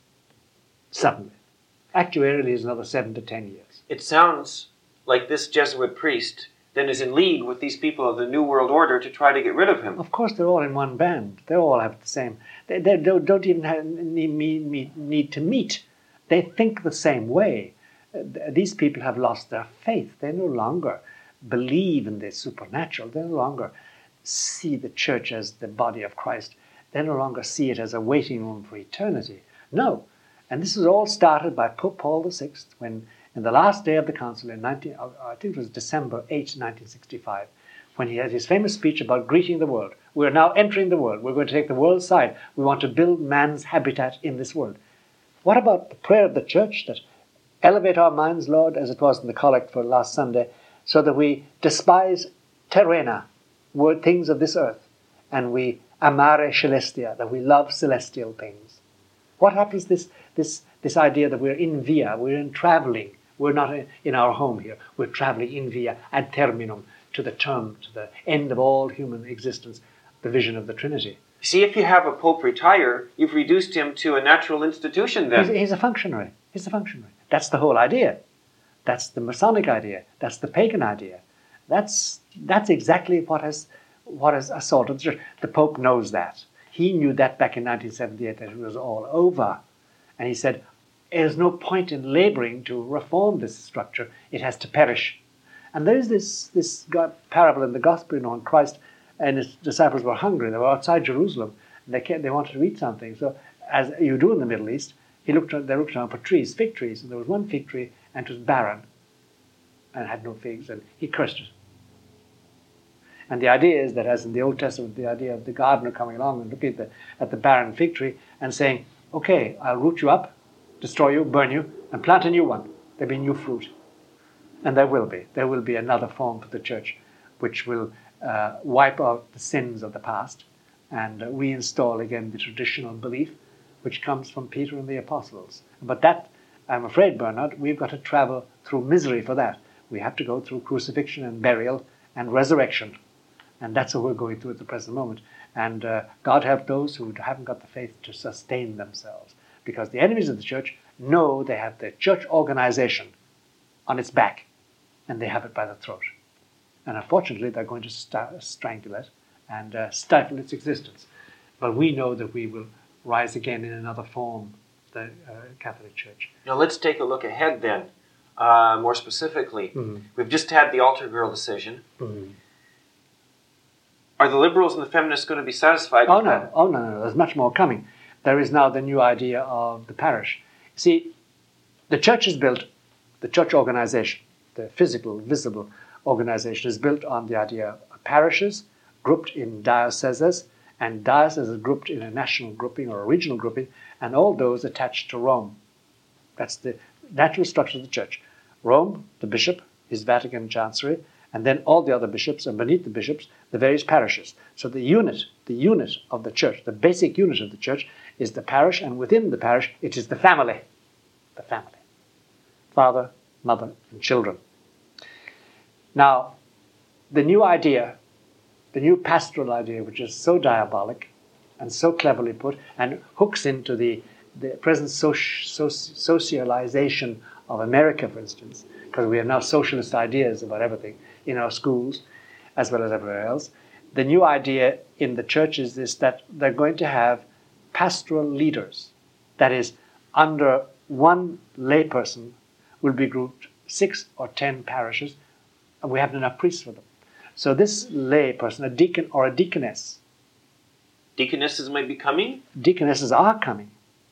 Suddenly. Actuarially is another seven to ten years. It sounds like this Jesuit priest then is in league with these people of the New World Order to try to get rid of him. Of course, they're all in one band. They all have the same. They, they don't, don't even have, need, need, need to meet. They think the same way. Uh, these people have lost their faith. They no longer believe in the supernatural. They no longer see the church as the body of Christ. They no longer see it as a waiting room for eternity. No. And this is all started by Pope Paul the Sixth, when in the last day of the council in nineteen, I think it was December eighth, nineteen sixty-five, when he had his famous speech about greeting the world. We are now entering the world. We're going to take the world side. We want to build man's habitat in this world. What about the prayer of the church that elevate our minds, Lord, as it was in the collect for last Sunday, so that we despise terrena, word things of this earth, and we amare celestia, that we love celestial things. What happens this this this idea that we're in via, we're in traveling, we're not in our home here, we're traveling in via ad terminum, to the term, to the end of all human existence, the vision of the Trinity. See, if you have a pope retire, you've reduced him to a natural institution then. He's, he's a functionary. He's a functionary. That's the whole idea. That's the Masonic idea. That's the pagan idea. That's that's exactly what has what has assaulted the church. The Pope knows that. He knew that back in nineteen seventy-eight, that it was all over. And he said, there's no point in laboring to reform this structure. It has to perish. And there's this, this God, parable in the Gospel, you know, when Christ and his disciples were hungry. They were outside Jerusalem, and they came, they wanted to eat something. So, as you do in the Middle East, he looked. They looked around for trees, fig trees, and there was one fig tree, and it was barren, and had no figs, and he cursed it. And the idea is that, as in the Old Testament, the idea of the gardener coming along and looking at the at the barren fig tree and saying, "Okay, I'll root you up, destroy you, burn you, and plant a new one. There'll be new fruit." And there will be. There will be another form for the church, which will uh, wipe out the sins of the past and uh, reinstall again the traditional belief, which comes from Peter and the apostles. But that, I'm afraid, Bernard, we've got to travel through misery for that. We have to go through crucifixion and burial and resurrection. And that's what we're going through at the present moment. And uh, God help those who haven't got the faith to sustain themselves. Because the enemies of the church know they have the church organization on its back, and they have it by the throat. And unfortunately, they're going to st- strangle it and uh, stifle its existence. But we know that we will rise again in another form, the uh, Catholic Church. Now let's take a look ahead then, uh, more specifically. Mm-hmm. We've just had the altar girl decision. Mm-hmm. Are the liberals and the feminists going to be satisfied oh, with no. that? Oh, no, no, there's much more coming. There is now the new idea of the parish. See, the church is built, the church organization, the physical, visible organization is built on the idea of parishes grouped in dioceses, and dioceses grouped in a national grouping or a regional grouping, and all those attached to Rome. That's the natural structure of the church. Rome, the bishop, his Vatican chancery, and then all the other bishops, and beneath the bishops, the various parishes. So the unit, the unit of the church, the basic unit of the church is the parish, and within the parish, it is the family. The family. Father, mother, and children. Now, the new idea, the new pastoral idea, which is so diabolic and so cleverly put, and hooks into the, the present soci- soci- socialization of America, for instance, because we have now socialist ideas about everything in our schools, as well as everywhere else. The new idea in the church is this, that they're going to have pastoral leaders. That is, under one layperson will be grouped six or ten parishes, and we haven't enough priests for them. So this layperson, a deacon or a deaconess. Deaconesses might be coming? Deaconesses are coming.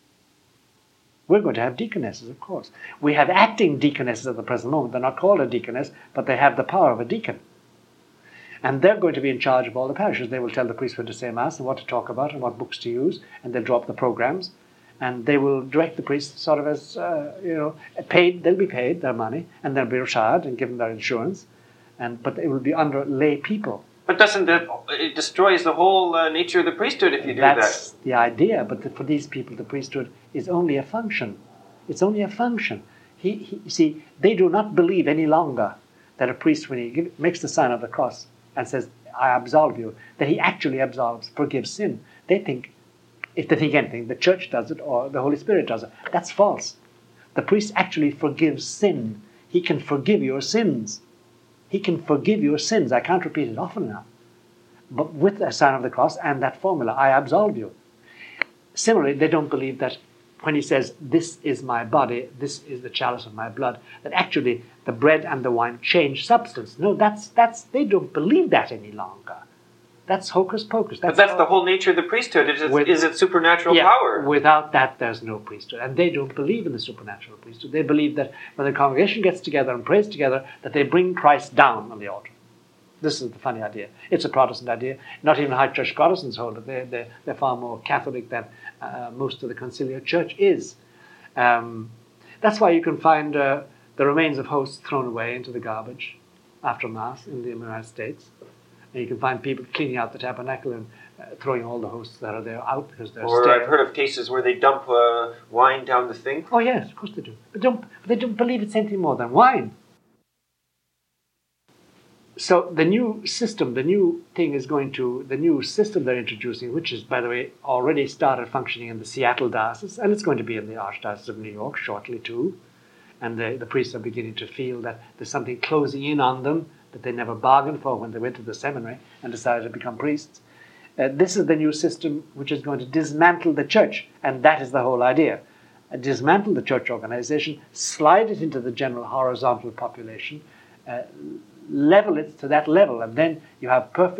We're going to have deaconesses, of course. We have acting deaconesses at the present moment. They're not called a deaconess, but they have the power of a deacon. And they're going to be in charge of all the parishes. They will tell the priest when to say Mass and what to talk about and what books to use, and they'll draw up the programs. And they will direct the priests sort of as, uh, you know, paid. They'll be paid their money, and they'll be retired and given their insurance. And But it will be under lay people. But doesn't that, it destroys the whole uh, nature of the priesthood if you do That's that? That's the idea, but the, for these people, the priesthood is only a function. It's only a function. He, he, you see, they do not believe any longer that a priest, when he give, makes the sign of the cross and says, "I absolve you," that he actually absolves, forgives sin. They think, if they think anything, the church does it or the Holy Spirit does it. That's false. The priest actually forgives sin. He can forgive your sins. He can forgive your sins. I can't repeat it often enough. But with the sign of the cross and that formula, I absolve you. Similarly, they don't believe that when he says, "This is my body, this is the chalice of my blood," that actually the bread and the wine change substance. No, that's that's they don't believe that any longer. That's hocus pocus. That's but that's all. The whole nature of the priesthood. Is, With, is it supernatural yeah, power? Without that, there's no priesthood. And they don't believe in the supernatural priesthood. They believe that when the congregation gets together and prays together, that they bring Christ down on the altar. This is the funny idea. It's a Protestant idea. Not even high church Protestants hold it. They're, they're, they're far more Catholic than uh, most of the conciliar church is. Um, that's why you can find uh, the remains of hosts thrown away into the garbage after Mass in the United States. And you can find people cleaning out the tabernacle and uh, throwing all the hosts that are there out because they're Or stale. I've heard of cases where they dump uh, wine down the thing. Oh yes, of course they do. But, don't, but they don't believe it's anything more than wine. So the new system, the new thing is going to, the new system they're introducing, which is, by the way, already started functioning in the Seattle Diocese, and it's going to be in the Archdiocese of New York shortly too. And the, the priests are beginning to feel that there's something closing in on them that they never bargained for when they went to the seminary and decided to become priests. Uh, this is the new system which is going to dismantle the church, and that is the whole idea. Uh, dismantle the church organization, slide it into the general horizontal population, uh, level it to that level, and then you have perfect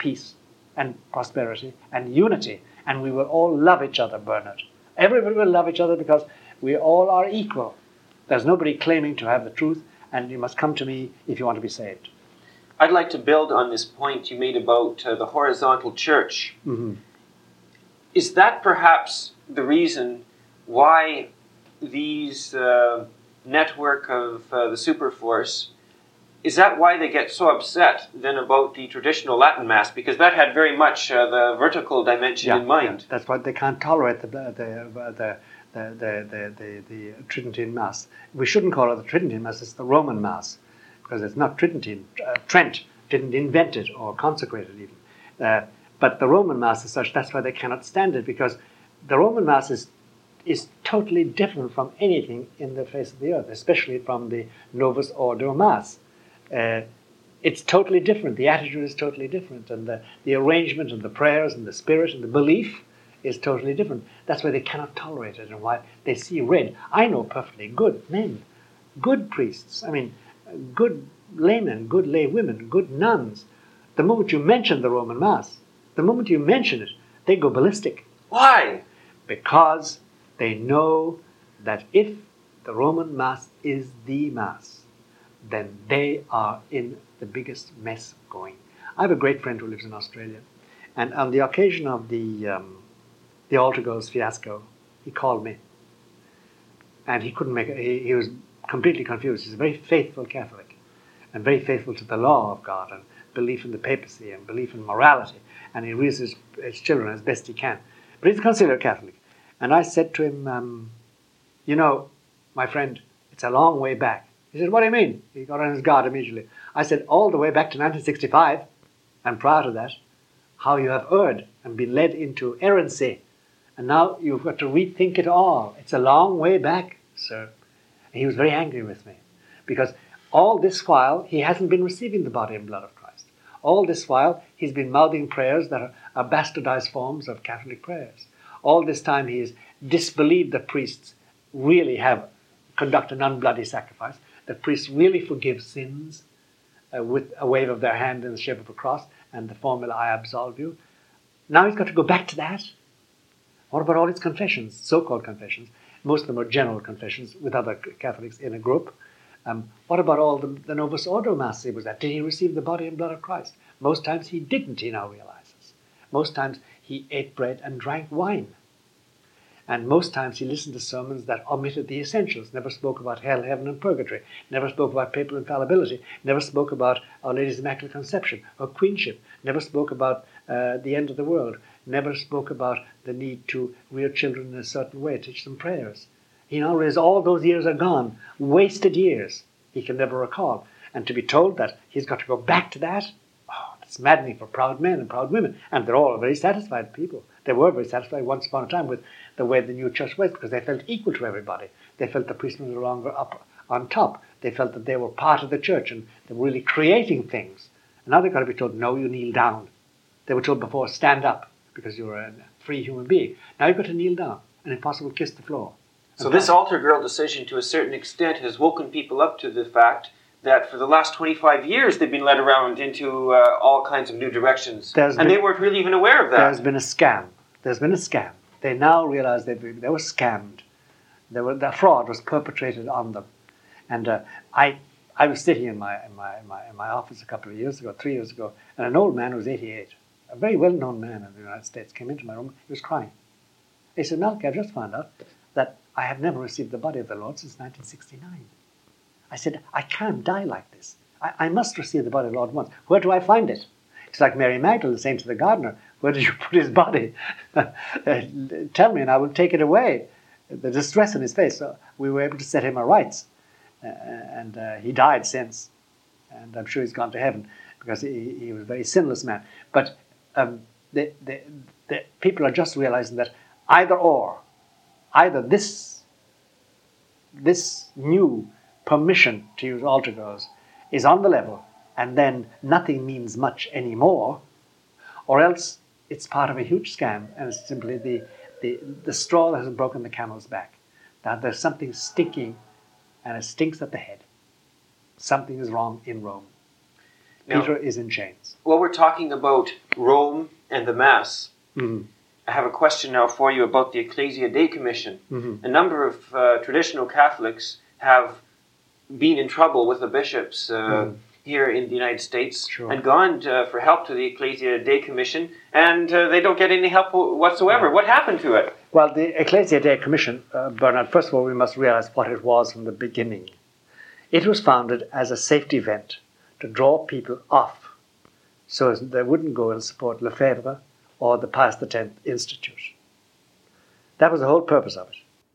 peace and prosperity and unity, and we will all love each other, Bernard. Everybody will love each other because we all are equal. There's nobody claiming to have the truth, and you must come to me if you want to be saved. I'd like to build on this point you made about uh, the horizontal church. Mm-hmm. Is that perhaps the reason why these uh, network of uh, the Superforce, is that why they get so upset then about the traditional Latin Mass? Because that had very much uh, the vertical dimension yeah, in mind. Yeah. That's why they can't tolerate the the the the, the, the, the, the, the Tridentine Mass. We shouldn't call it the Tridentine Mass, it's the Roman Mass, because it's not Tridentine. Uh, Trent didn't invent it or consecrate it even. Uh, but the Roman Mass is such, that's why they cannot stand it, because the Roman Mass is is totally different from anything in the face of the earth, especially from the Novus Ordo Mass. Uh, it's totally different. The attitude is totally different, and the, the arrangement and the prayers and the spirit and the belief is totally different. That's why they cannot tolerate it and why they see red. I know perfectly good men, good priests, I mean, good laymen, good lay women, good nuns. The moment you mention the Roman Mass, the moment you mention it, they go ballistic. Why? Because they know that if the Roman Mass is the Mass, then they are in the biggest mess going. I have a great friend who lives in Australia, and on the occasion of the um, the altar girls fiasco, he called me, and he couldn't make it. He, he was completely confused. He's a very faithful Catholic, and very faithful to the law of God, and belief in the papacy, and belief in morality, and he raises his, his children as best he can. But he's a considered Catholic. And I said to him, um, you know, my friend, it's a long way back. He said, what do you mean? He got on his guard immediately. I said, all the way back to nineteen sixty-five, and prior to that, how you have erred and been led into errancy. And now you've got to rethink it all. It's a long way back, sir. And he was very angry with me, because all this while, he hasn't been receiving the body and blood of Christ. All this while, he's been mouthing prayers that are, are bastardized forms of Catholic prayers. All this time he has disbelieved that priests really have conduct an unbloody sacrifice, that priests really forgive sins uh, with a wave of their hand in the shape of a cross and the formula, I absolve you. Now he's got to go back to that. What about all his confessions, so-called confessions? Most of them are general confessions with other Catholics in a group. Um, what about all the, the Novus Ordo Mass he was at? Did he receive the body and blood of Christ? Most times he didn't, he now realizes. Most times he ate bread and drank wine. And most times he listened to sermons that omitted the essentials, never spoke about hell, heaven, and purgatory, never spoke about papal infallibility, never spoke about Our Lady's Immaculate Conception or queenship, never spoke about uh, the end of the world, never spoke about the need to rear children in a certain way, teach them prayers. He now realizes all those years are gone, wasted years he can never recall. And to be told that he's got to go back to that, oh, it's maddening for proud men and proud women. And they're all very satisfied people. They were very satisfied once upon a time with the way the new church was, because they felt equal to everybody. They felt the priest was no longer up on top. They felt that they were part of the church and they were really creating things. And now they've got to be told, no, you kneel down. They were told before, stand up, because you're a free human being. Now you've got to kneel down and, if possible, kiss the floor. So this altar girl decision, to a certain extent, has woken people up to the fact that for the last twenty-five years they've been led around into uh, all kinds of new directions. There's and been, they weren't really even aware of that. There's been a scam. There's been a scam. They now realize they they were scammed. They were, the fraud was perpetrated on them. And uh, I I was sitting in my, in, my, in, my, in my office a couple of years ago, three years ago, and an old man who was eighty-eight, a very well-known man in the United States, came into my room. He was crying. He said, Malky, I've just found out that I have never received the body of the Lord since nineteen sixty-nine. I said, I can't die like this. I, I must receive the body of the Lord once. Where do I find it? It's like Mary Magdalene saying to the gardener, where did you put his body? uh, tell me and I will take it away. The distress in his face. So we were able to set him aright. Uh, and uh, he died since. And I'm sure he's gone to heaven because he, he was a very sinless man. But um, the, the, the people are just realizing that either or, either this, this new permission to use altar girls is on the level, and then nothing means much anymore, or else it's part of a huge scam, and it's simply the, the, the straw that has broken the camel's back. Now there's something stinking, and it stinks at the head. Something is wrong in Rome. Now, Peter is in chains. Well, we're talking about Rome and the Mass. Mm-hmm. I have a question now for you about the Ecclesia Dei Commission. Mm-hmm. A number of uh, traditional Catholics have been in trouble with the bishops uh, mm. here in the United States sure. and gone uh, for help to the Ecclesia Dei Commission, and uh, they don't get any help whatsoever. Yeah. What happened to it? Well, the Ecclesia Dei Commission, uh, Bernard, first of all, we must realize what it was from the beginning. It was founded as a safety vent to draw people off so as they wouldn't go and support Lefebvre or the Pius the Tenth Institute. That was the whole purpose of it.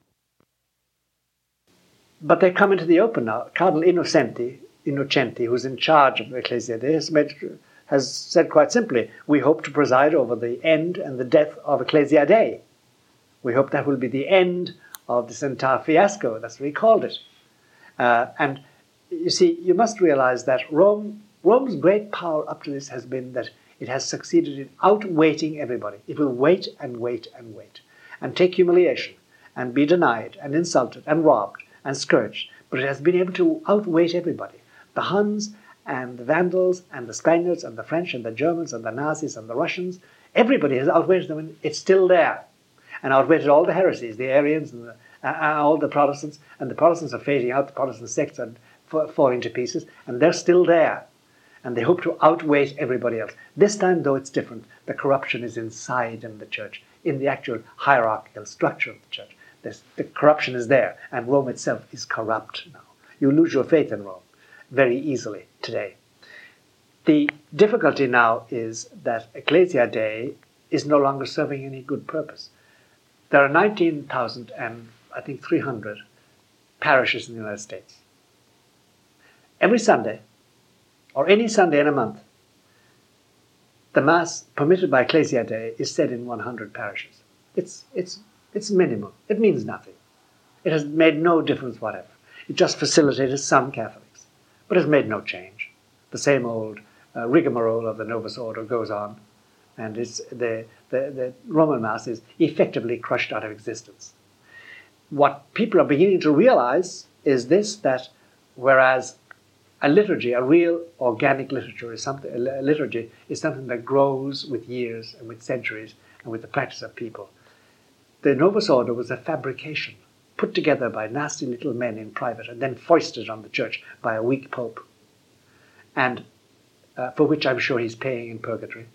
But they come into the open now. Cardinal Innocenti, Innocenti, who's in charge of the Ecclesia Dei, has, made, has said quite simply, we hope to preside over the end and the death of Ecclesia Dei. We hope that will be the end of this entire fiasco. That's what he called it. Uh, and you see, you must realize that Rome, Rome's great power up to this has been that it has succeeded in outweighting everybody. It will wait and wait and wait and take humiliation and be denied and insulted and robbed and scourged. But it has been able to outweight everybody. The Huns and the Vandals and the Spaniards and the French and the Germans and the Nazis and the Russians, everybody has outweighted them, and it's still there. And outweighted all the heresies, the Arians and the, uh, all the Protestants, and the Protestants are fading out, the Protestant sects are falling to pieces, and they're still there. And they hope to outweigh everybody else. This time, though, it's different. The corruption is inside in the church, in the actual hierarchical structure of the church. There's, the corruption is there, and Rome itself is corrupt now. You lose your faith in Rome very easily today. The difficulty now is that Ecclesia Dei is no longer serving any good purpose. There are nineteen thousand and I think three hundred parishes in the United States. Every Sunday, or any Sunday in a month, the Mass permitted by Ecclesia Dei is said in one hundred parishes. It's, it's, it's minimal. It means nothing. It has made no difference whatever. It just facilitated some Catholics, but has made no change. The same old uh, rigmarole of the Novus Ordo goes on, and it's the, the, the Roman Mass is effectively crushed out of existence. What people are beginning to realize is this, that whereas a liturgy, a real organic literature is something, a liturgy is something that grows with years and with centuries and with the practice of people. The Novus Ordo was a fabrication put together by nasty little men in private and then foisted on the church by a weak pope, and uh, for which I'm sure he's paying in purgatory.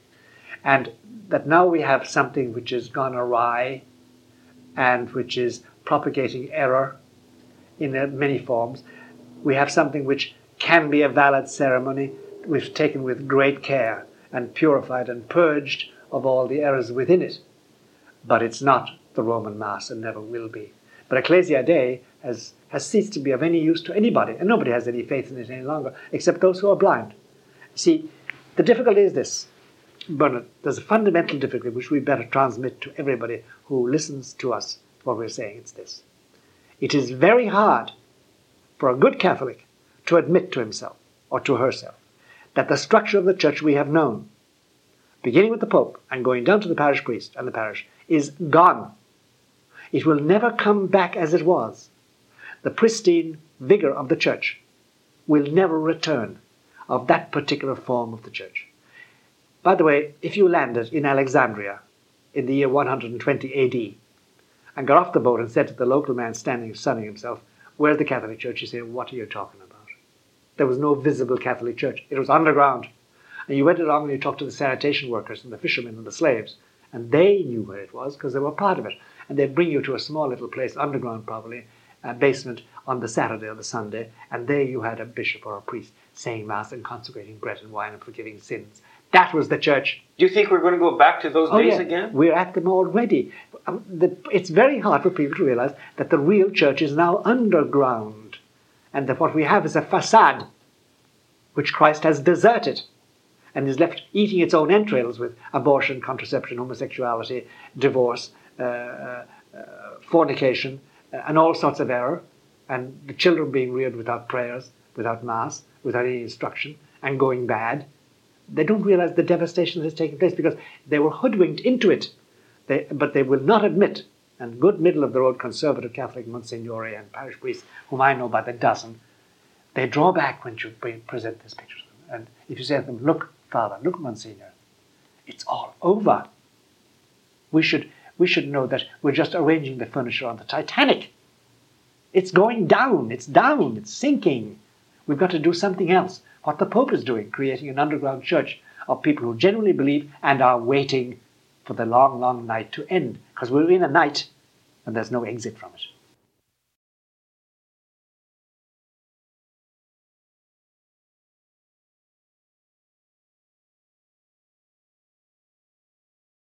And that now we have something which has gone awry and which is propagating error in uh, many forms. We have something which can be a valid ceremony, we've taken with great care and purified and purged of all the errors within it. But it's not the Roman Mass and never will be. But Ecclesia Dei has, has ceased to be of any use to anybody, and nobody has any faith in it any longer, except those who are blind. See, the difficulty is this, Bernard, there's a fundamental difficulty which we better transmit to everybody who listens to us, what we're saying. It's this. It is very hard for a good Catholic to admit to himself or to herself that the structure of the church we have known, beginning with the Pope and going down to the parish priest and the parish, is gone. It will never come back as it was. The pristine vigor of the church will never return of that particular form of the church. By the way, if you landed in Alexandria in the year one hundred twenty A D and got off the boat and said to the local man standing sunning himself, "Where's the Catholic Church?" He'd say, "What are you talking about?" There was no visible Catholic Church. It was underground. And you went along and you talked to the sanitation workers and the fishermen and the slaves, and they knew where it was because they were part of it. And they'd bring you to a small little place, underground probably, a basement on the Saturday or the Sunday, and there you had a bishop or a priest saying Mass and consecrating bread and wine and forgiving sins. That was the church. Do you think we're going to go back to those oh, days yeah. again? We're at them already. It's very hard for people to realize that the real church is now underground, and that what we have is a facade which Christ has deserted and is left eating its own entrails with abortion, contraception, homosexuality, divorce, uh, uh, fornication, uh, and all sorts of error, and the children being reared without prayers, without Mass, without any instruction, and going bad. They don't realize the devastation that has taken place because they were hoodwinked into it. They, but they will not admit, and good middle-of-the-road conservative Catholic Monsignori and parish priests, whom I know by the dozen, they draw back when you present this picture to them. And if you say to them, look, Father, look, Monsignor, it's all over. We should, we should know that we're just arranging the furniture on the Titanic. It's going down, it's down, it's sinking. We've got to do something else. What the Pope is doing, creating an underground church of people who genuinely believe and are waiting for the long, long night to end. Because we're in a night and there's no exit from it.